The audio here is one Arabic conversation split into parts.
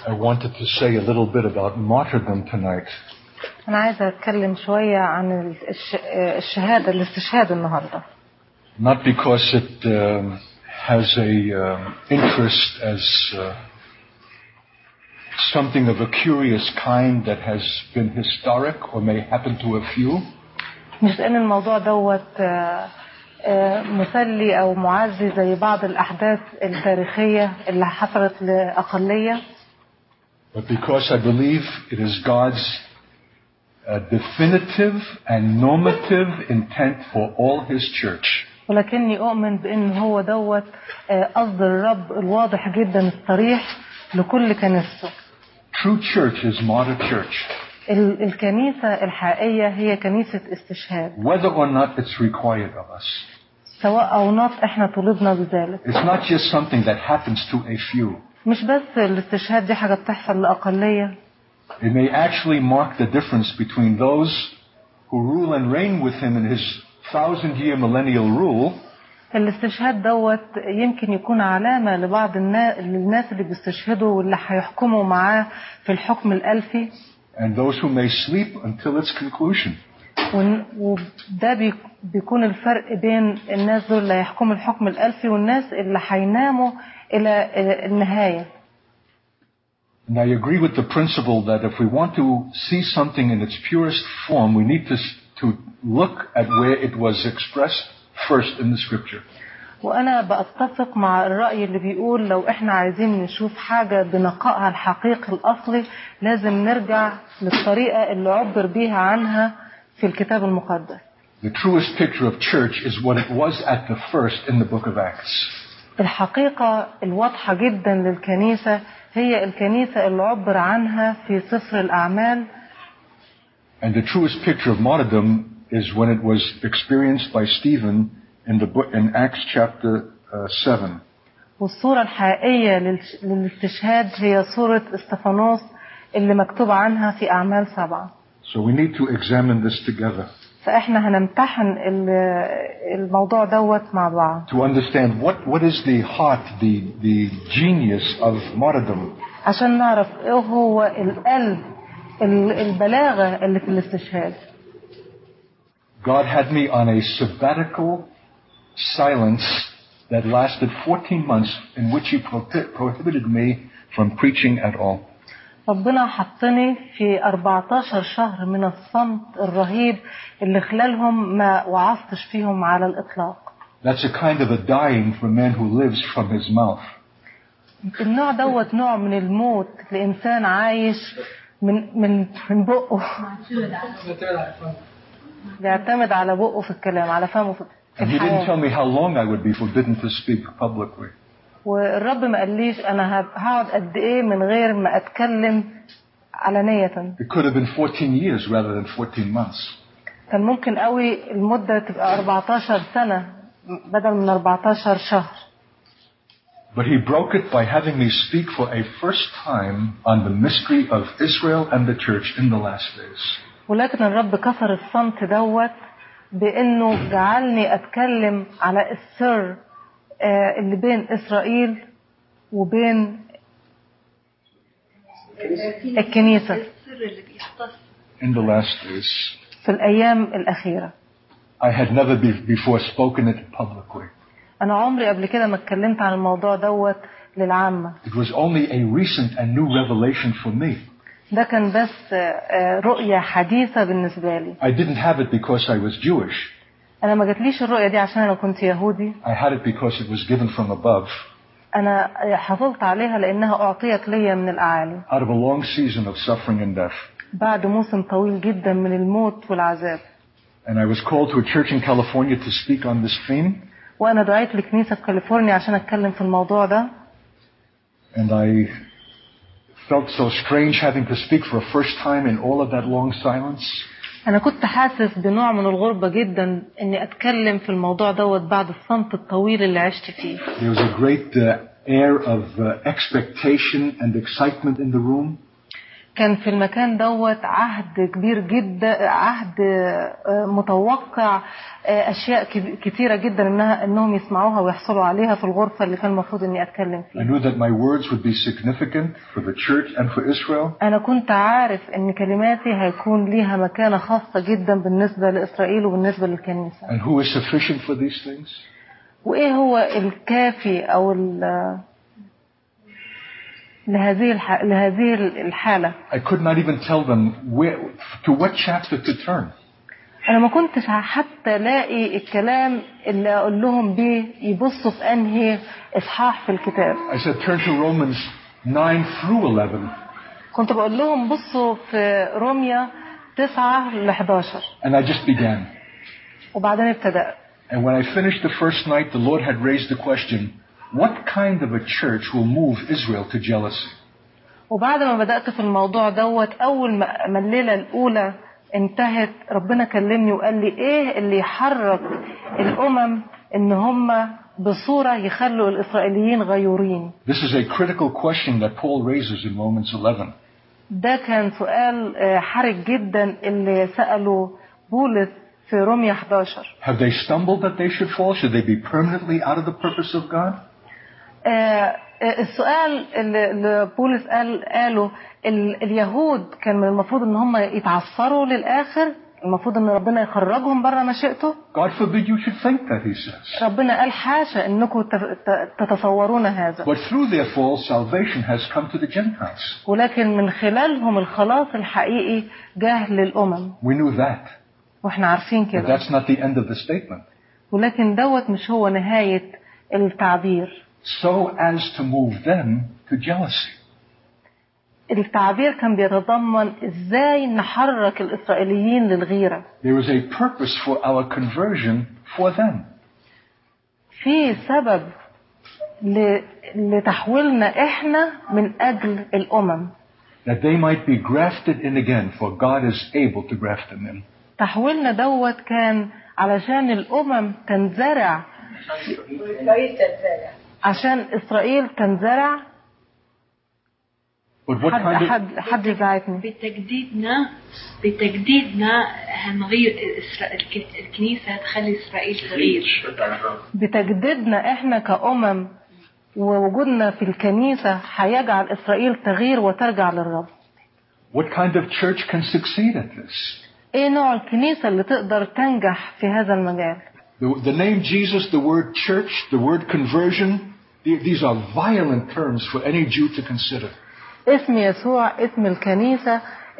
I wanted to say a little bit about martyrdom tonight. أنا عايزة أتكلم شوية عن الاستشهاد النهاردة. Not because it has a interest as something of a curious kind that has been historic or may happen to a few. مش لأن الموضوع دوت مسلي أو معزي زي بعض الأحداث التاريخية اللي حصلت لأقلية. But because I believe it is God's definitive and normative intent for all His church. ولكني أؤمن بأن هو دوت قصد الرب الواضح جدا الصريح لكل كنيسته. True church is martyr church. الكنيسة الحقيقية هي كنيسة استشهاد. Whether or not it's required of us. سواء أو not إحنا طلبنا بذلك. It's not just something that happens to a few. مش بس الاستشهاد دي حاجة بتحصل لأقلية. It may actually mark the difference between those who rule and reign with him in his 1,000-year millennial rule. الاستشهاد دوت يمكن يكون علامة لبعض الناس اللي بيستشهدوا واللي هيحكموا معاه في الحكم الألفي. And those who may sleep until its conclusion. وده بيكون الفرق بين الناس دول اللي هيحكموا الحكم الألفي والناس اللي هيناموا إلى النهاية. And I agree with the principle that if we want to see something in its purest form, we need to look at where it was expressed first in the scripture. وأنا بأتفق مع الرأي اللي بيقول لو إحنا عايزين نشوف حاجة بنقائها الحقيقي الأصلي لازم نرجع للطريقة اللي عبر بيها عنها في الكتاب المقدس. The truest picture of church is what it was at the first in the book of Acts. الحقيقة الواضحة جدا للكنيسة هي الكنيسة اللي عبر عنها في سفر الأعمال. And the truest picture of martyrdom is when it was experienced by Stephen in Acts chapter 7. والصورة الحقيقية للاستشهاد هي صورة استفانوس اللي مكتوب عنها في أعمال 7. So we need to examine this together. فإحنا هنمتحن الموضوع دوت مع بعض. To understand what is the heart, the genius of martyrdom. عشان نعرف إيه هو القلب البلاغة اللي في الاستشهاد. God had me on a sabbatical silence that lasted 14 months in which He prohibited me from preaching at all. ربنا حطني في 14 شهر من الصمت الرهيب اللي خلالهم ما وعظتش فيهم على الإطلاق. That's a kind of a dying for a man who lives from his mouth. النوع دوت نوع من الموت لإنسان عايش من بقه. بيعتمد على بقه في الكلام على فمه في And He didn't tell me how long I would be forbidden to speak publicly. والرب ما قاليش أنا هقعد قد إيه من غير ما أتكلم علانية. It could have been 14 years rather than 14 months. كان ممكن قوي المدة تبقى 14 سنة بدل من 14 شهر. But He broke it by having me speak for a first time on the mystery of Israel and the church in the last days. ولكن الرب كسر الصمت دوت بأنه جعلني أتكلم على السر اللي بين إسرائيل وبين الكنيسة in the last days. في الأيام الأخيرة. I had never before spoken it publicly. أنا عمري قبل كده ما اتكلمت عن الموضوع دوت للعامة. It was only a recent and new revelation for me. ده كان بس رؤية حديثة بالنسبة لي. I didn't have it because I was Jewish. أنا ما جاتليش الرؤية دي عشان أنا كنت يهودي. I had it because it was given from above. أنا حصلت عليها لأنها أعطيت لي من الأعالي. Out of a long season of suffering and death. بعد موسم طويل جدا من الموت والعذاب. And I was called to a church in California to speak on this theme. وأنا دعيت لكنيسة في كاليفورنيا عشان أتكلم في الموضوع ده. And I felt so strange having to speak for a first time in all of that long silence. أنا كنت حاسس بنوع من الغربة جدا إني أتكلم في الموضوع دوت بعد الصمت الطويل اللي عشت فيه. There was a great air of expectation and excitement in the room. كان في المكان دوت عهد كبير جدا، عهد متوقع اشياء كتيره جدا انهم يسمعوها ويحصلوا عليها في الغرفه اللي كان المفروض اني اتكلم I فيها. knew that my words would be significant for the church and for Israel. انا كنت عارف ان كلماتي هيكون ليها مكانه خاصه جدا بالنسبه لاسرائيل وبالنسبه للكنيسه. And who is sufficient for these things? وايه هو الكافي او لهذه الحالة. I could not even tell them to what chapter to turn. أنا ما كنتش حتى لاقي الكلام اللي أقول لهم بيه يبصوا في أنهي إصحاح في الكتاب. I said turn to Romans 9 through 11. كنت بقول لهم بصوا في روميا 9 ل 11. And I just began. وبعدين ابتدأت. And when I finished the first night, the Lord had raised the question, what kind of a church will move Israel to jealousy? وبعد ما بدأت في الموضوع دوت، أول ما الليلة الأولى انتهت ربنا كلمني وقال لي إيه اللي يحرك الأمم إن هم بصورة يخلوا الإسرائيليين غيورين. This is a critical question that Paul raises in Romans 11. ده كان سؤال حرج جدا اللي سأله بولس في روميا 11. Have they stumbled that they should fall? Should they be permanently out of the purpose of God? السؤال اللي بولس قاله اليهود كان من المفروض ان هم يتعثروا للآخر، المفروض ان ربنا يخرجهم بره مشيئته. God forbid you should think that, he says. ربنا قال حاشا انكم تتصورون هذا. But through their fall, salvation has come to the Gentiles. ولكن من خلالهم الخلاص الحقيقي جاه للأمم. We knew that. واحنا عارفين But كده. that's not the end of the statement. ولكن دوت مش هو نهاية التعبير. So as to move them to jealousy. التعبير كان بيتضمن ازاي نحرك الإسرائيليين للغيرة. There is a purpose for our conversion for them. في سبب لتحويلنا احنا من أجل الأمم. That they might be grafted in again, for God is able to graft them in. تحويلنا دوت كان علشان الأمم تنزرع. عشان إسرائيل تنزرع. حد يزعجني. بتجديدنا هنغير الكنيسة هتخلي إسرائيل تغير. بتجديدنا إحنا كأمم ووجودنا في الكنيسة هيجعل إسرائيل تغير وترجع للرب. What kind of church can succeed at this? إيه نوع الكنيسة اللي تقدر تنجح في هذا المجال؟ The name Jesus, the word church, the word conversion, these are violent terms for any Jew to consider. اسم يسوع، اسم الكنيسة،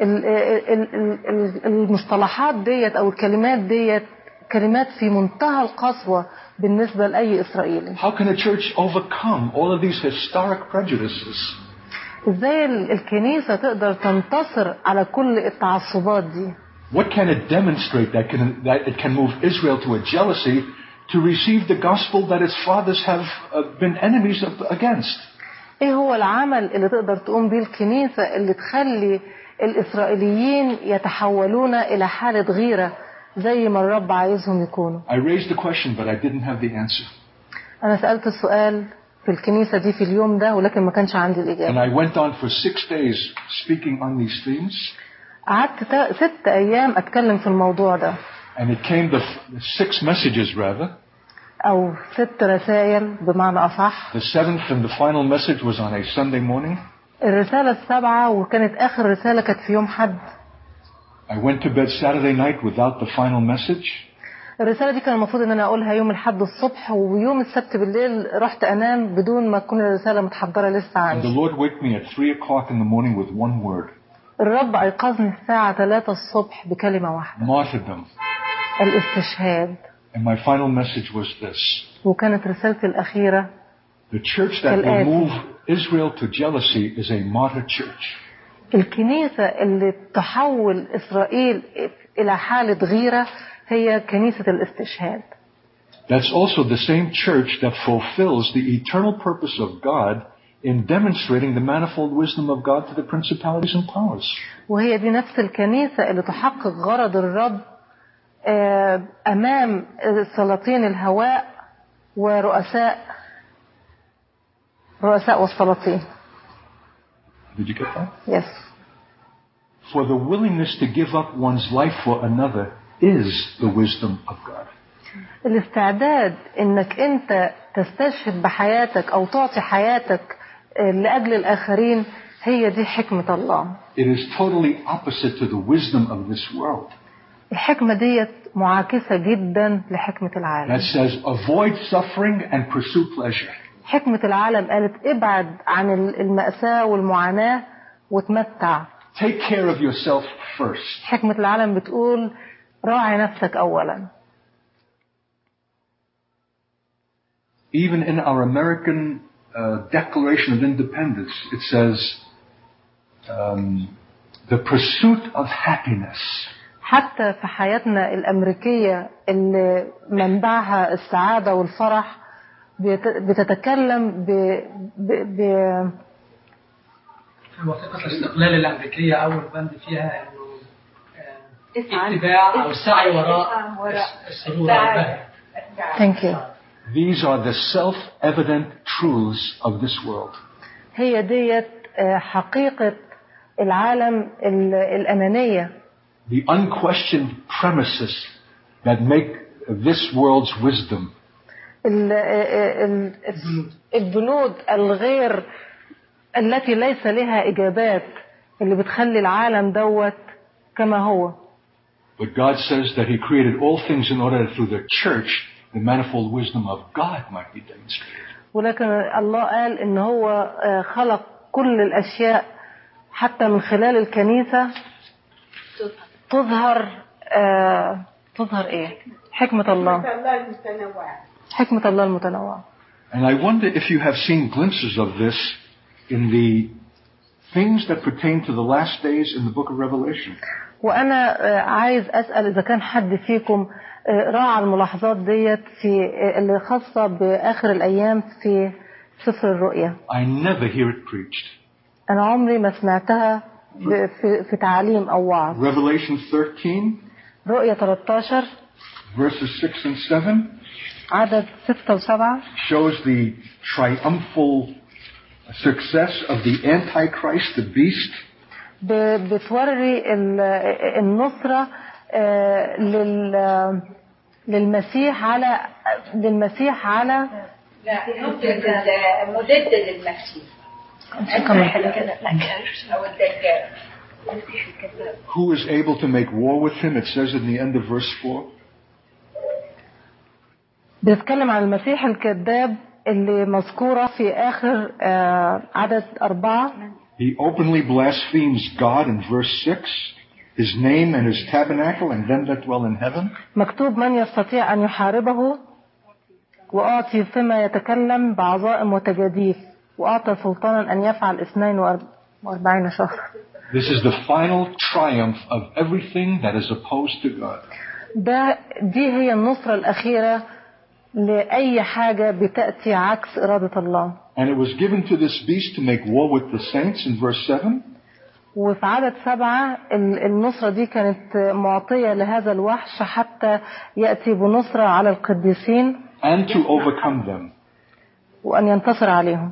المصطلحات ديت أو الكلمات ديت كلمات في منتهى القسوة بالنسبة لأي إسرائيلي. How can a church overcome all of these historic prejudices? إزاي الكنيسة تقدر تنتصر على كل التعصبات دي؟ What can it demonstrate that it can move Israel to a jealousy to receive the gospel that its fathers have been enemies against? ايه هو العمل اللي تقدر تقوم بيه الكنيسة اللي تخلي الإسرائيليين يتحولون إلى حالة غيرة زي ما الرب عايزهم يكونوا؟ I raised the question but I didn't have the answer. أنا سألت السؤال في الكنيسة دي في اليوم ده ولكن ما كانش عندي الإجابة. And I went on for 6 days speaking on these themes. قعدت 6 أيام أتكلم في الموضوع ده. And it came the 6 messages rather. أو 6 رسائل بمعنى أصح. The 7th and the final message was on a Sunday morning. الرسالة 7 وكانت آخر رسالة كانت في يوم حد. I went to bed Saturday night without the final message. الرسالة دي كان المفروض ان انا اقولها يوم الحد الصبح، ويوم السبت بالليل رحت انام بدون ما تكون الرسالة متحضرة لسه عندي. And the Lord waked me at 3 o'clock in the morning with one word. الرب ايقظني الساعة 3 الصبح بكلمة واحدة. Martyrdom. الاستشهاد. And my final message was this. وكانت رسالتي الأخيرة. The church that will move Israel to jealousy is a martyr church. الكنيسة اللي تحول إسرائيل إلى حالة غيرة هي كنيسة الاستشهاد. That's also the same church that fulfills the eternal purpose of God in demonstrating the manifold wisdom of God to the principalities and powers. وهي دي نفس الكنيسة اللي تحقق غرض الرب أمام سلاطين الهواء ورؤساء والسلاطين. Did you get that? Yes. For the willingness to give up one's life for another is the wisdom of God. الاستعداد انك انت تستشهد بحياتك او تعطي حياتك لاجل الاخرين هي دي حكمة الله. It is totally opposite to the wisdom of this world. الحكمة ديت معاكسة جدا لحكمة العالم. That says avoid suffering and pursue pleasure. حكمة العالم قالت ابعد عن المأساة والمعاناة وتمتع. Take care of yourself first. حكمة العالم بتقول راعي نفسك أولا. Even in our American Declaration of Independence, it says the pursuit of happiness. حتى في حياتنا الأمريكية اللي منبعها السعادة والفرح بتتكلم وثيقة الاستقلال الأمريكية أول بند فيها إنه اتباع أو السعي وراء السرور والبهجة. Thank you. These are the self-evident truths of this world. هي ديت حقيقة العالم الأنانية. The unquestioned premises that make this world's wisdom. البنود الغير التي ليس لها إجابات اللي بتخلي العالم دوت كما هو. But God says that He created all things in order that through the church the manifold wisdom of God might be demonstrated. ولكن الله قال إن هو خلق كل الأشياء حتى من خلال الكنيسة تظهر إيه؟ حكمة الله. حكمة الله المتنوعة. And I wonder if you have seen glimpses of this in the things that pertain to the last days in the book of Revelation. وأنا عايز أسأل إذا كان حد فيكم راعى الملاحظات ديت في اللي خاصة بآخر الأيام في سفر الرؤيا. I never hear it preached. أنا عمري ما سمعتها في تعاليم أو وعظ. Revelation 13. رؤيا 13. Verses 6 and 7. عدد 6 و7. Shows the triumphal success of the Antichrist, the beast. بتوري النصرة للمسيح على مضد للمسيح. Who is able to make war with him? It says in the end of verse 4. بيتكلم عن المسيح الكذاب اللي مذكورة في آخر عدد 4. He openly blasphemes God in verse 6, His name and His tabernacle and them that dwell in heaven. مكتوب من يستطيع أن يحاربه وأعطي فيما يتكلم بعظائم وتجاديف وأعطى سلطانا أن يفعل 42 شهر. This is the final triumph of everything that is opposed to God. دي هي النصرة الأخيرة لأي حاجة بتأتي عكس إرادة الله. And it was given to this beast to make war with the saints in verse 7. وفي عدد 7 النصرة دي كانت معطية لهذا الوحش حتى يأتي بنصرة على القديسين. And to overcome them. وأن ينتصر عليهم.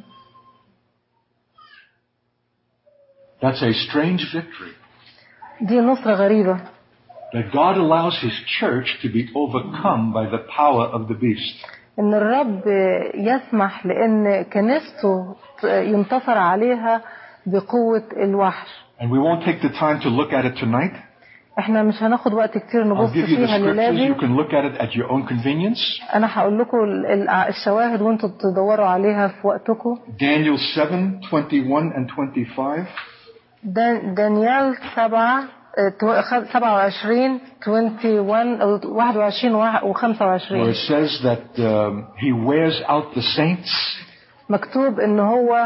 That's a strange victory. دي نصرة غريبة. That God allows His church to be overcome by the power of the beast. إن الرب يسمح لأن كنيسته ينتصر عليها بقوة الوحش. And we won't take the time to look at it tonight. احنا مش هناخد وقت كتير نبص فيها الليلة. You can look at it at your own convenience. أنا هقول لكم الشواهد وانتوا تدوروا عليها في وقتكم. Daniel 7:21 and 25. دانيال 7 27 21 21 و25. Where it says that he wears out the saints. مكتوب إن هو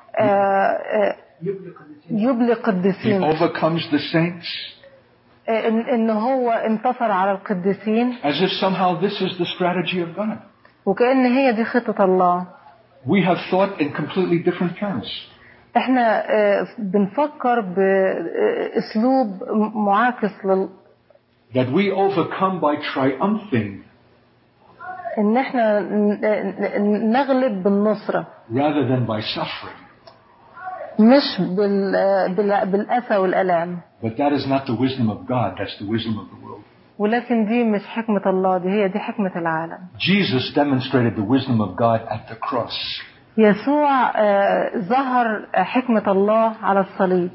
يبلي قديسين. He overcomes the saints. إن هو انتصر على القديسين. As if somehow this is the strategy of God. وكأن هي دي خطة الله. We have thought in completely different terms. احنا بنفكر باسلوب معاكس that we overcome by triumphing ان احنا نغلب بالنصرة rather than by suffering. مش بالأسى والألام. But that is not the wisdom of God, that's the wisdom of the world. ولكن دي مش حكمة الله، دي حكمة العالم. Jesus demonstrated the wisdom of God at the cross. يسوع ظهر حكمة الله على الصليب.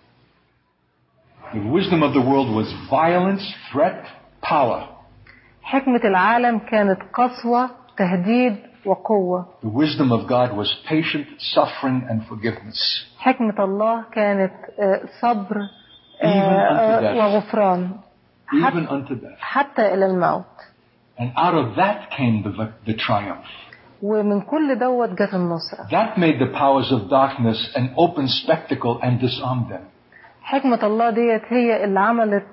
The wisdom of the world was violence, threat, power. حكمة العالم كانت قسوة، تهديد وقوة. The wisdom of God was patient, suffering, and forgiveness. حكمة الله كانت صبر وغفران. Even unto death. حتى إلى الموت. And out of that came the triumph. ومن كل دوت جت النصرة. That made the powers of darkness an open spectacle and disarmed them. حكمة الله ديت هي اللي عملت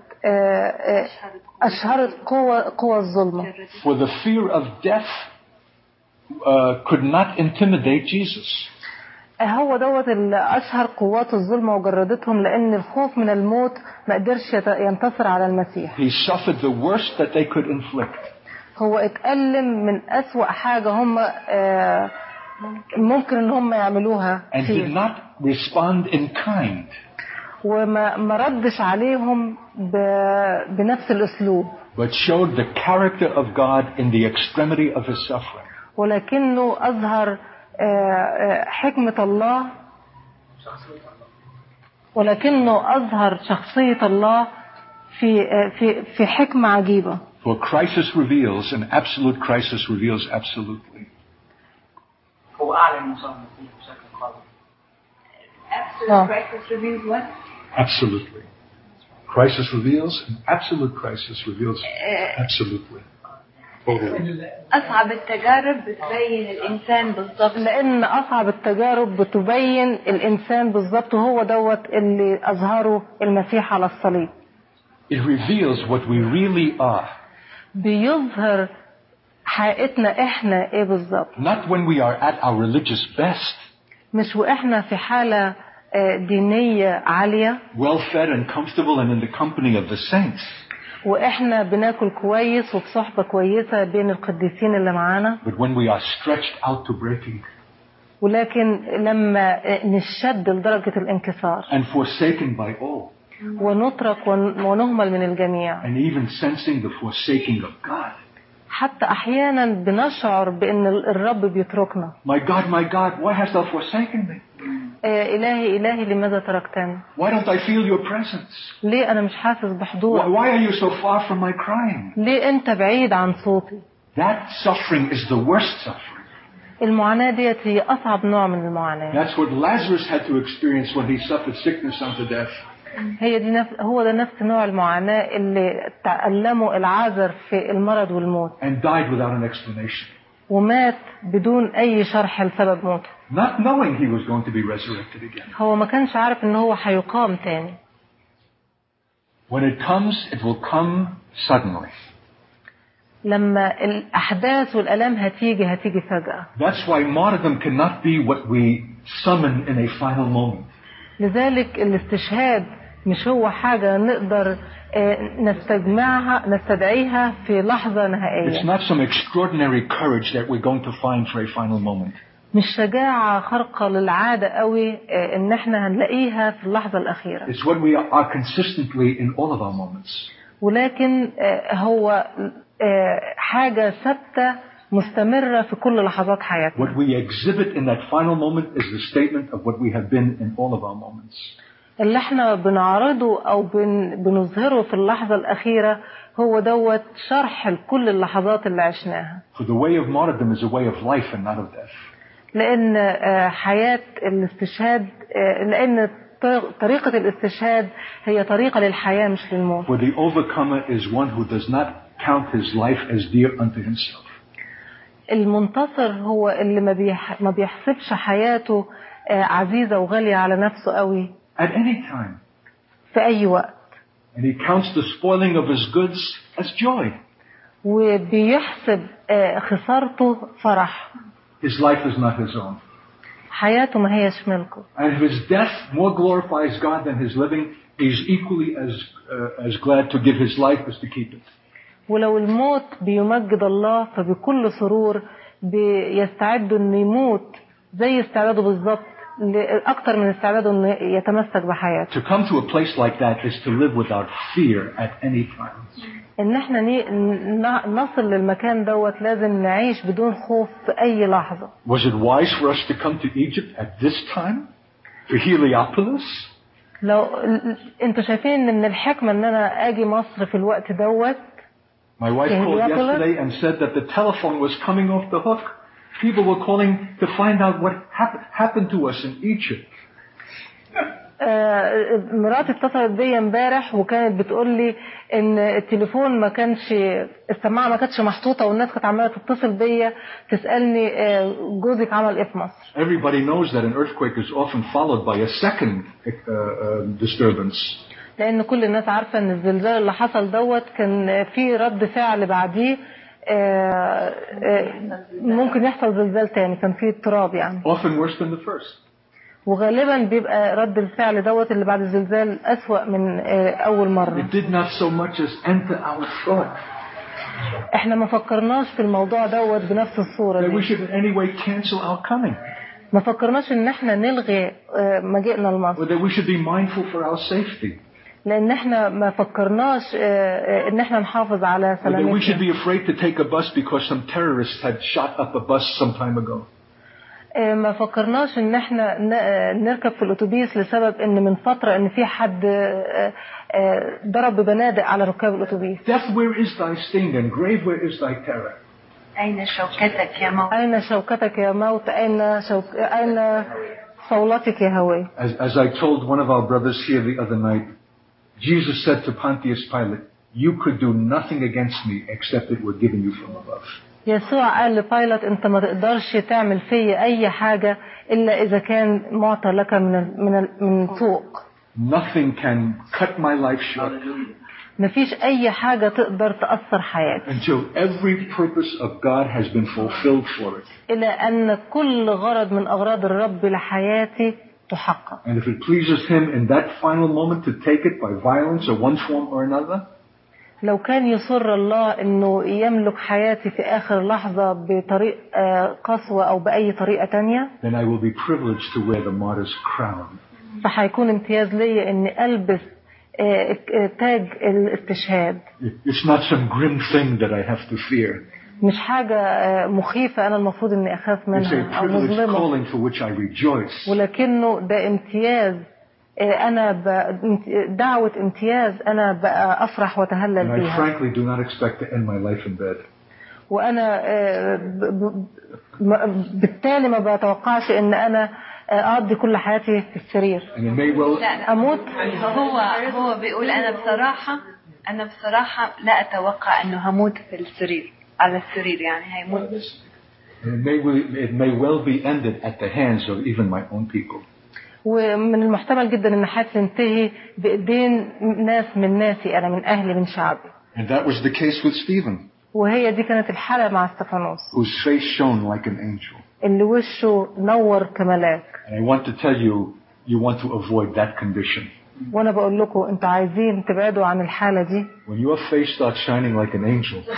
أشهرت قوى الظلمة. For the fear of death could not intimidate Jesus. هو دوت اللي أشهر قوات الظلمة وجردتهم، لأن الخوف من الموت ما قدرش ينتصر على المسيح. He suffered the worst that they could inflict. هو اتألم من أسوأ حاجة هم ممكن إن هم يعملوها. And did not respond in kind. وما ردش عليهم بنفس الأسلوب. But showed the character of God in the extremity of his suffering. ولكنه أظهر حكمة الله، ولكنه أظهر شخصية الله في حكمة عجيبة. For crisis reveals, and absolute crisis reveals absolutely. هو أعلن مصاب بشكل قوي. Absolute crisis reveals what? Absolutely. Crisis reveals, and absolute crisis reveals absolutely. أصعب التجارب بتبين الإنسان بالضبط. لأن أصعب التجارب بتبين الإنسان بالضبط، وهو دوت اللي أظهره المسيح على الصليب. It reveals what we really are. بيظهر حقيقتنا إحنا إيه بالضبط. Not when we are at our religious best. مش وإحنا في حالة دينية عالية. Well fed and comfortable and in the company of the saints. وإحنا بناكل كويس وفي صحبة كويسة بين القديسين اللي معانا. But when we are stretched out to breaking. ولكن لما نشد لدرجة الانكسار. And forsaken by all. ونترك ونهمل من الجميع. And even sensing the forsaking of God. حتى أحيانا بنشعر بأن الرب بيتركنا. My God, why hast thou forsaken me? إلهي لماذا تركتني؟ Why don't I feel your presence? ليه أنا مش حاسس بحضورك؟ Why are you so far from my crying? ليه أنت بعيد عن صوتي؟ That suffering is the worst suffering. المعاناة ديت هي أصعب نوع من المعاناة. That's what Lazarus had to experience when he suffered sickness unto death. هو ده نفس نوع المعاناة اللي تألمه العازر في المرض والموت. And died without an explanation. ومات بدون أي شرح لسبب موته. Not knowing he was going to be resurrected again. هو ما كانش عارف إن هو هيقام تاني. When it comes, it will come suddenly. لما الأحداث والألام هتيجي فجأة. That's why martyrdom cannot be what we summon in a final moment. لذلك الاستشهاد مش هو حاجة نقدر نستدعيها في لحظة نهائية. It's not some extraordinary courage that we're going to find for a final moment. مش شجاعة خارقة للعادة قوي ان احنا هنلاقيها في اللحظة الأخيرة. It's what we are consistently in all of our moments. ولكن هو حاجة ثابتة مستمرة في كل لحظات حياتنا. What we exhibit in that final moment is the statement of what we have been in all of our moments. اللي احنا بنعرضه او بنظهره في اللحظة الأخيرة هو دوت شرح لكل اللحظات اللي عشناها. For the way of martyrdom is a way of life and not of death. لأن حياة الاستشهاد، لأن طريقة الاستشهاد هي طريقة للحياة مش للموت. For the overcomer is one who does not count his life as dear unto himself. المنتصر هو اللي ما بيحسبش حياته عزيزة وغالية على نفسه قوي. At any time. في أي وقت. And he counts the spoiling of his goods as joy. وبيحسب خسارته فرح. His life is not his own. حياته ما هيش ملكه. And if his death more glorifies God than his living, he's equally as glad to give his life as to keep it. ولو الموت بيمجد الله فبكل سرور بيستعد إنه يموت زي استعداده بالظبط أكتر من استعداده إنه يتمسك بحياته. To come to a place like that is to live without fear at any time. إن إحنا نصل للمكان دوت لازم نعيش بدون خوف في أي لحظة. Was it wise for us to come to Egypt at this time? For Heliopolis? لو أنتوا شايفين إن من الحكمة إن أنا أجي مصر في الوقت دوت. My wife called yesterday and said that the telephone was coming off the hook. People were calling to find out what happened to us in Egypt. مراتي اتصلت بيا امبارح وكانت بتقول لي ان التليفون ما كانش السماعه ما كانتش محطوطه والناس كانت عماله تتصل بيا تسالني جوزك عمل ايه في مصر. Everybody knows that an earthquake is often followed by a second disturbance. لان كل الناس عارفه ان الزلزال اللي حصل دوت كان في رد فعل بعديه ممكن يحصل زلزال تاني كان في اضطراب يعني. Often worse than the first. وغالبا بيبقى رد الفعل دوت اللي بعد الزلزال أسوأ من أول مرة. It did not so much as enter our thought. احنا ما فكرناش في الموضوع دوت بنفس الصورة That دي. we should in any way cancel our coming. ما فكرناش ان احنا نلغي مجيئنا لمصر. Or that we should be mindful for our safety. لان احنا ما فكرناش ان احنا نحافظ على سلامتنا. Or that we should be afraid to take a bus because some terrorists had shot up a bus some time ago. ما فكرناش ان احنا نركب في الاتوبيس لسبب ان من فترة ان في حد ضرب ببنادق على ركاب الاتوبيس. Death, where is thy sting, and grave, where is thy terror? أين شوكتك يا موت؟ أين شوكتك يا موت؟ أين صولتك يا هوي؟ As I told one of our brothers here the other night, Jesus said to Pontius Pilate, "You could do nothing against me except it were given you from above." يسوع قال لبايلت انت ما تقدرش تعمل فيا اي حاجة الا اذا كان معطى لك من فوق. Nothing can cut my life short. مفيش اي حاجة تقدر تأثر حياتي. Until every purpose of God has been fulfilled for it. الى ان كل غرض من اغراض الرب لحياتي تحقق. And if it pleases him in that final moment to take it by violence or one form or another. لو كان يصر الله انه يملك حياتي في اخر لحظة بطريق قسوة او باي طريقة تانية. Then I will be privileged to wear the martyr's crown. فهيكون امتياز لي اني البس تاج الاستشهاد. It's not some grim thing that I have to fear. مش حاجة مخيفة أنا المفروض إني أخاف منها أو مظلمة. ولكنه ده امتياز أنا دعوة امتياز أنا بقى أفرح وأتهلل بيها. وأنا بالتالي ما بتوقعش إن أنا أقضي كل حياتي في السرير. أموت. هو بيقول أنا بصراحة لا أتوقع إنه هموت في السرير على السرير يعني هيموت. It may well be ended at the hands of even my own people. ومن المحتمل جدا ان حياتي تنتهي بايدين ناس من ناسي انا من اهلي من شعبي. And that was the case with Stephen. وهي دي كانت الحالة مع استفانوس. Whose face shone like an angel. اللي وشه نور كملاك. And I want to tell you, you want to avoid that condition. وانا بقول لكم انتوا عايزين تبعدوا عن الحالة دي. When your face starts shining like an angel.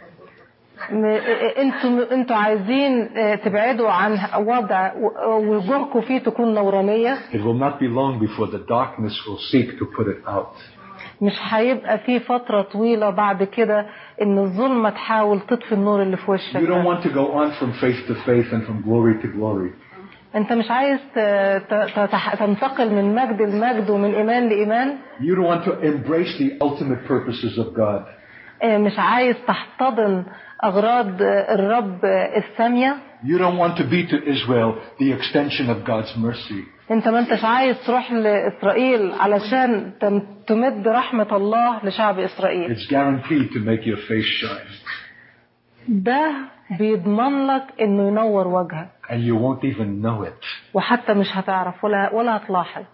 انتوا عايزين تبعدوا عن وضع وجوهكم فيه تكون نورانية. It will not be long before the darkness will seek to put it out. مش هيبقى في فترة طويلة بعد كده ان الظلمة تحاول تطفي النور اللي في وشك. You don't want to go on from faith to faith and from glory to glory. انت مش عايز تنتقل من مجد لمجد ومن ايمان لايمان. You don't want to embrace the ultimate purposes of God. مش عايز تحتضن أغراض الرب السامية. You don't want to be to Israel the extension of God's mercy. أنت ما أنتش عايز تروح لإسرائيل علشان تمد رحمة الله لشعب إسرائيل. It's guaranteed to make your face shine. ده بيضمن لك إنه ينور وجهك. And you won't even know it. وحتى مش هتعرف ولا هتلاحظ.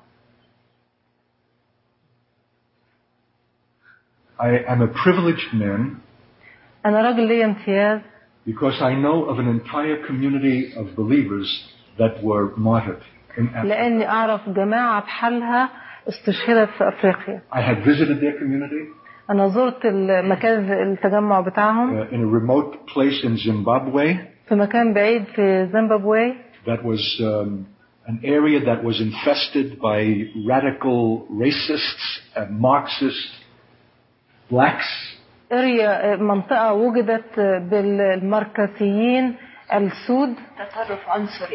I am a privileged man. أنا راجل لي امتياز. Because I know of an entire community of believers that were martyred in Africa. لأني أعرف جماعة بحالها استشهدت في أفريقيا. I had visited their community. أنا زرت المكان التجمع بتاعهم. In a remote place in Zimbabwe. في مكان بعيد في زيمبابوي. That was an area that was infested by radical racists and Marxist blacks. منطقة وجدت بالماركسيين السود. تطرف عنصري.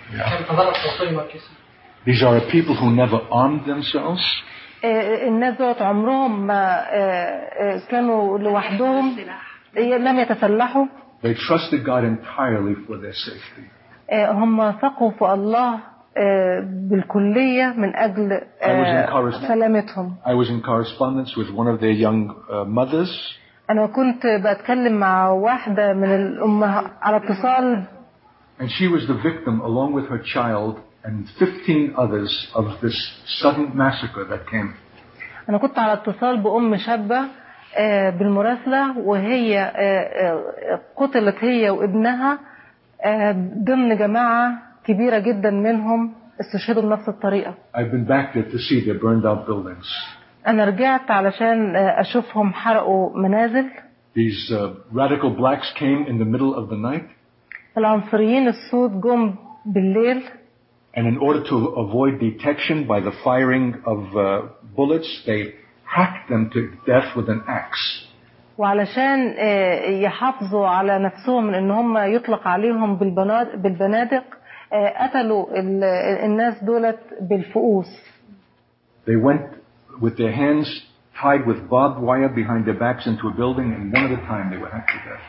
These are people who never armed themselves. الناس دول عمرهم ما كانوا لوحدهم، لم يتسلحوا. They trusted God entirely for their safety. هم ثقوا في الله بالكلية من أجل سلامتهم. I was in correspondence with one of their young mothers. أنا كنت بتكلم مع واحدة من الأمهات على اتصال. And she was the victim along with her child and 15 others of this sudden massacre that came. أنا كنت على اتصال بأم شابة بالمراسلة، وهي قتلت هي وابنها ضمن جماعة كبيرة جدا منهم استشهدوا بنفس الطريقة. I've been back there to see their burned out buildings. أنا رجعت علشان أشوفهم حرقوا منازل. These radical blacks came in the middle of the night. العنصريين السود جم بالليل. And in order to avoid detection by the firing of bullets, they hacked them to death with an axe. وعلشان يحافظوا على نفسهم من ان هم يطلق عليهم بالبنادق، قتلوا الناس دولت بالفؤوس. They went with their hands tied with barbed wire behind their backs into a building, and one at a time they were hacked to death.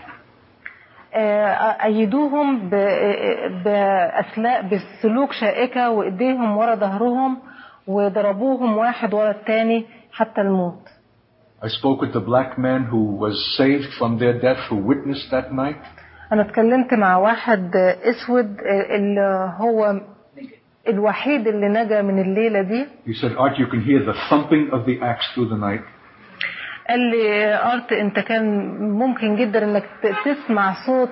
أيدوهم بالسلوك شائكة وإيديهم ورا ظهرهم وضربوهم واحد ورا الثاني حتى الموت. I spoke with the black man who was saved from their death, who witnessed that night. أنا اتكلمت مع واحد أسود اللي هو الوحيد اللي نجا من الليلة دي. He said, Art, you can hear the thumping of the axe through the night. قال لي أرت أنت كان ممكن جدا إنك تسمع صوت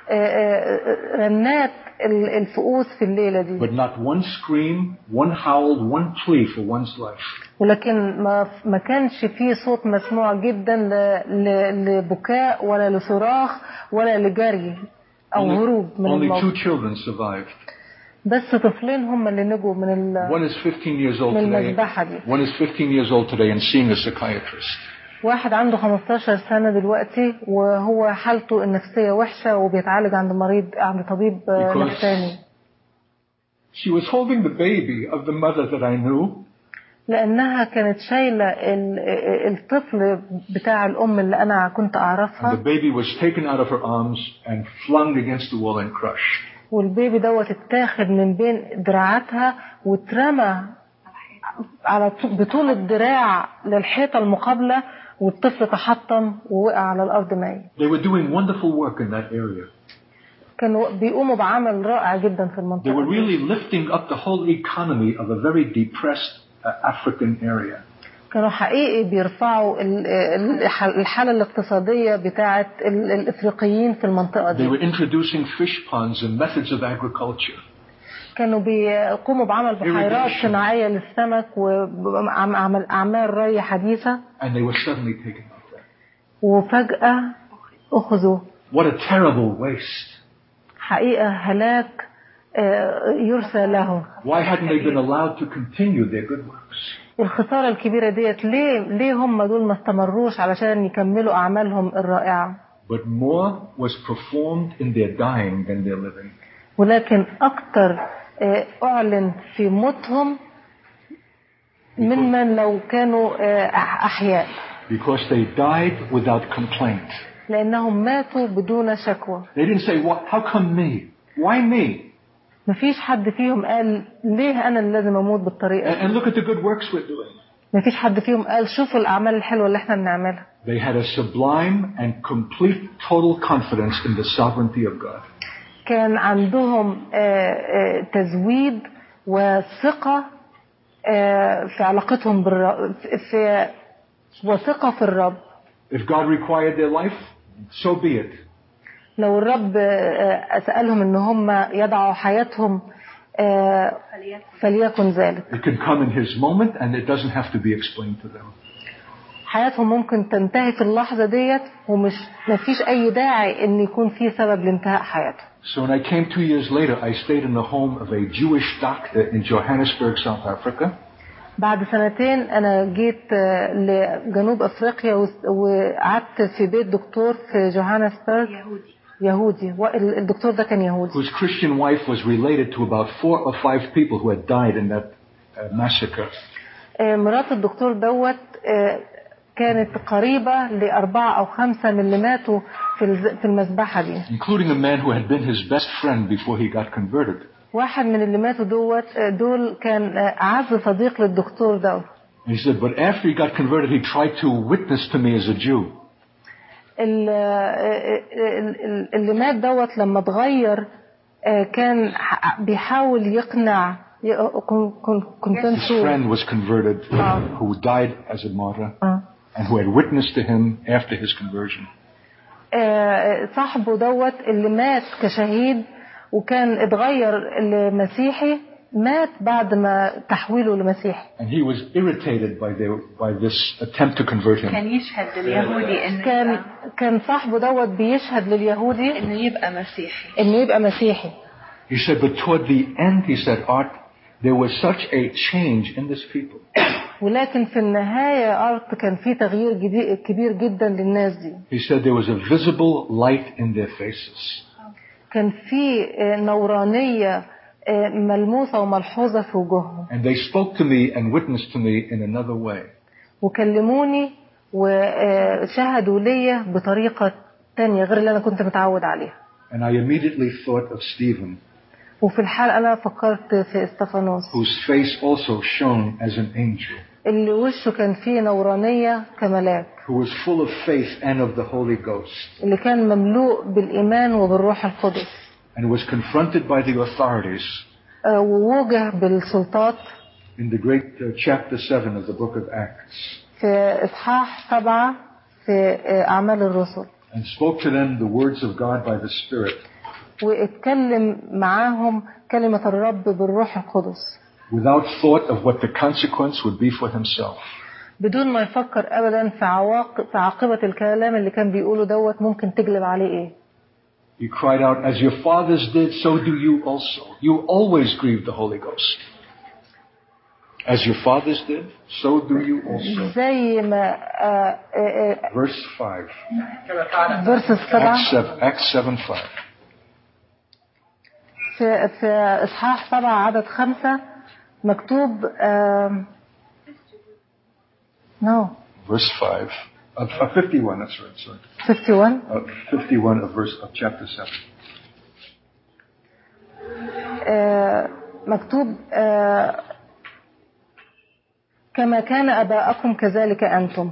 رنات الفؤوس في الليلة دي. But not one scream, one howl, one plea for one's life. ولكن ما كانش فيه صوت مسموع جدا لبكاء ولا لصراخ ولا لجري أو هروب من الموت. Only 2 children survived. بس طفلين هم اللي نجوا من One is 15 years old المذبحة دي. One is 15 years old today and seeing a psychiatrist. واحد عنده 15 سنة دلوقتي وهو حالته النفسية وحشة وبيتعالج عند طبيب نفساني. She was holding the baby of the mother that I knew. لأنها كانت شايلة الطفل بتاع الأم اللي أنا كنت أعرفها. And the baby was taken out of her arms and flung against the wall and crushed. والبيبي دوت اتاخد من بين دراعاتها واترمى على بطول الدراع للحيطة المقابلة، والطفل تحطم ووقع على الأرض ميت. They were doing wonderful work in that area. كانوا بيقوموا بعمل رائع جدا في المنطقة. They were really lifting up the whole economy of a very depressed African area. كانوا حقيقي بيرفعوا الحالة الاقتصادية بتاعة الإفريقيين في المنطقة دي. They were introducing fish ponds and methods of agriculture. كانوا بيقوموا بعمل بحيرات صناعية للسمك وعمل أعمال ري حديثة. And they were suddenly taken out there. وفجأة أخذوا. What a terrible waste. حقيقة هلاك يرثى لهم. Why hadn't they been allowed to continue their good works? الخسارة الكبيرة ديت ليه هم دول ما استمروش علشان يكملوا أعمالهم الرائعة. But more was performed in their dying than their living. ولكن أكتر أعلن في موتهم ممن لو كانوا أحياء. Because they died without complaint. لأنهم ماتوا بدون شكوى. They didn't say, "What? How come me? Why me?" مفيش حد فيهم قال ليه أنا اللي لازم أموت بالطريقة. And look at the good works we're doing. مفيش حد فيهم قال شوفوا الأعمال الحلوة اللي إحنا بنعملها. They had a sublime and complete total confidence in the sovereignty of God. كان عندهم تزويد وثقة في علاقتهم بالرب، وثقة في الرب. If God required their life, so be it. لو الرب سألهم إن هم يضعوا حياتهم فليكن ذلك. It can come in His moment, and it doesn't have to be explained to them. حياتهم ممكن تنتهي في اللحظة ديت ومش مفيش أي داعي إن يكون في سبب لانتهاء حياتهم. So when I came 2 years later, I stayed in the home of a Jewish doctor in Johannesburg, South Africa. بعد سنتين أنا جيت لجنوب أفريقيا وقعدت في بيت دكتور في جوهانسبرغ يهودي. الدكتور ده كان يهودي. Whose Christian wife was related to about 4 or 5 people who had died in that massacre. مرات الدكتور دوت كانت قريبة ل4 أو 5 من اللي ماتوا في المذبحة دي. Including a man who had been his best friend before he got converted. واحد من اللي ماتوا دول كان أعز صديق للدكتور دوت. He said, but after he got converted, he tried to witness to me as a Jew. اللي مات دوت لما اتغير كان بيحاول يقنع His friend was converted who died as a martyr and who had witnessed to him after his conversion. صاحبه دوت اللي مات كشهيد وكان اتغير لمسيحي مات بعد ما تحويله لمسيحي. And he was irritated by this attempt to convert him. كان يشهد لليهودي إنه كان صاحبه دوت بيشهد لليهودي إنه يبقى مسيحي. He said, but toward the end, he said, Art, there was such a change in this people. ولكن في النهاية أرت كان في تغيير كبير جدا للناس دي. He said there was a visible light in their faces. كان في نورانية ملموسة وملحوظة في وجوههم. And they spoke to me and witnessed to me in another way. وكلموني وشهدوا لي بطريقة تانية غير اللي أنا كنت متعود عليها. And I immediately thought of Stephen. وفي الحال أنا فكرت في استفانوس. Whose face also shone as an angel. اللي وشه كان فيه نورانية كملاك. Who was full of faith and of the Holy Ghost. اللي كان مملوء بالإيمان وبالروح القدس. And was confronted by the authorities. ووجه بالسلطات. In the great chapter 7 of the book of Acts. في إصحاح 7 في أعمال الرسل. And spoke to them the words of God by the Spirit. واتكلم معاهم كلمة الرب بالروح القدس. Without thought of what the consequence would be for himself. بدون ما يفكر أبدا في عاقبة الكلام اللي كان بيقوله دوت ممكن تجلب عليه إيه. He cried out, as your fathers did, so do you also. You always grieve the Holy Ghost. As your fathers did, so do you also. زي ما Verse 5. Verse 7. Acts 7:5. في إصحاح 7 عدد 5 مكتوب no. Verse 5 of 51. That's right. Sorry. 51. 51 of chapter 7. مكتوب كما كان أباءكم كذلك أنتم.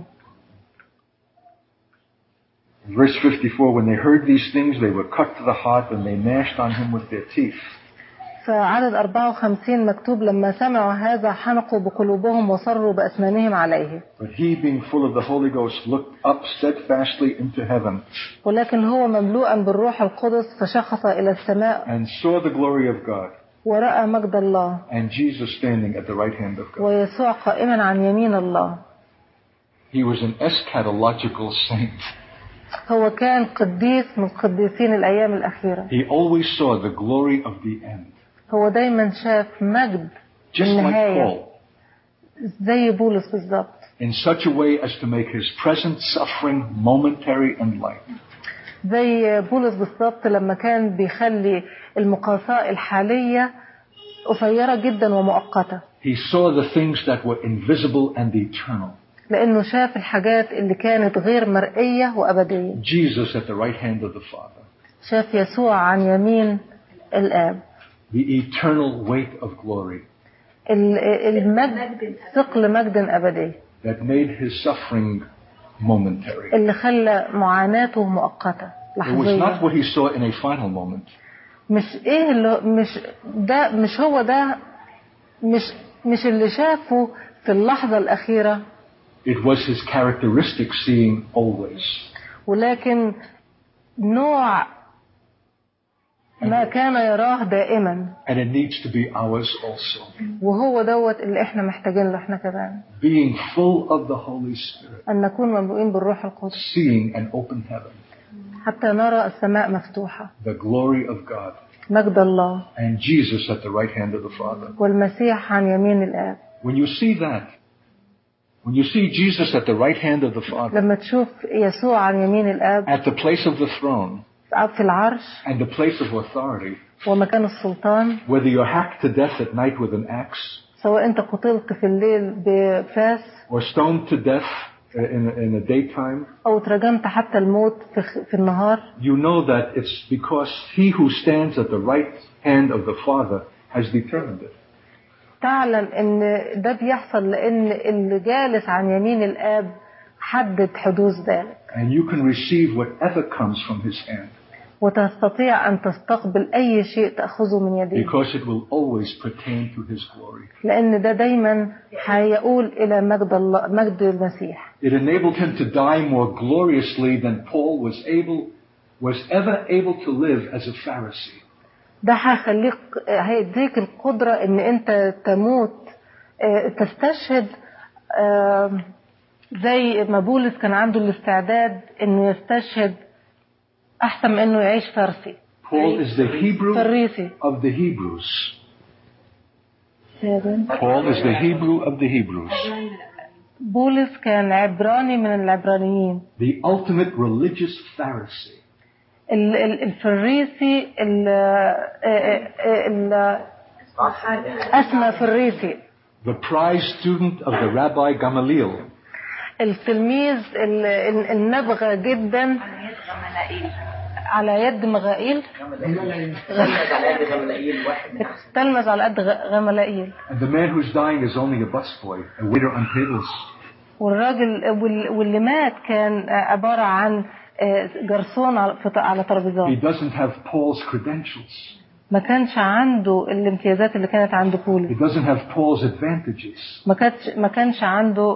Verse 54, when they heard these things, they were cut to the heart and they gnashed on him with their teeth. فعدد 54 مكتوب لما سمعوا هذا حنقوا بقلوبهم وصروا بأسنانهم عليه. But he, being full of the Holy Ghost, looked up steadfastly into heaven. ولكن هو مملوءا بالروح القدس فشخص إلى السماء. And saw the glory of God. ورأى مجد الله. And Jesus standing at the right hand of God. ويسوع قائما عن يمين الله. He was an eschatological saint. هو كان قديس من قديسين الأيام الأخيرة. He always saw the glory of the end. هو دايما شاف مجد النهاية. زي بولس بالضبط. In such a way as to make his present suffering momentary and light. زي بولس بالضبط لما كان بيخلي المقاساة الحالية قصيرة جدا ومؤقتة. He saw the things that were invisible and eternal. لأنه شاف الحاجات اللي كانت غير مرئية وأبدية. Jesus at the right hand of the Father. شاف يسوع عن يمين الآب. The eternal weight of glory. المجد ثقل مجد أبدي. That made his suffering momentary. اللي خلى معاناته مؤقتة لحظية. It was not what he saw in a final moment. مش إيه اللي مش هو ده مش اللي شافه في اللحظة الأخيرة. It was his characteristic seeing always. ولكن نوع ما كان يراه دائما. And it needs to be ours also. وهو دوت اللي احنا محتاجين له احنا كمان. Being full of the Holy Spirit. أن نكون مملوئين بالروح القدس. Seeing an open heaven. حتى نرى السماء مفتوحة، the glory of God, مجد الله، and Jesus at the right hand of the Father. والمسيح عن يمين الآب. When you see that, when you see Jesus at the right hand of the Father, لما تشوف يسوع عن يمين الآب at the place of the throne, في العرش and the place of authority, ومكان السلطان، whether you're hacked to death at night with an axe, سواء أنت قتلت في الليل بفاس or stoned to death in the daytime, أو ترجمت حتى الموت في النهار، you know that it's because he who stands at the right hand of the Father has determined it. تعلم ان ده بيحصل لان اللي جالس عن يمين الآب حدد حدوث ذلك. And you can receive whatever comes from his hand. وتستطيع أن تستقبل أي شيء تأخذه من يديه. Because it will always pertain to his glory. لأن ده دايما هيقول إلى مجد الله، مجد المسيح. It enabled him to die more gloriously than Paul was ever able to live as a Pharisee. ده هيديك القدرة إن أنت تموت تستشهد زي ما بولس كان عنده الاستعداد إنه يستشهد أحسن من إنه يعيش فارسي. Paul is the Hebrew فريسي. of the Hebrews. Paul is the Hebrew of the Hebrews. بولس كان عبراني من العبرانيين. The ultimate religious Pharisee. الفريسي أسمى فريسي. The prize student of the Rabbi Gamaliel. التلميذ النبغة جدا على يد مغائيل. تلمذ على قد غملائيل. And the man who's dying is only a busboy, a waiter on tables. والراجل واللي مات كان عبارة عن جرسون على ترابيزات. He doesn't have Paul's credentials. ما كانش عنده الامتيازات اللي كانت عند بولس. He doesn't have Paul's advantages. ما كانش عنده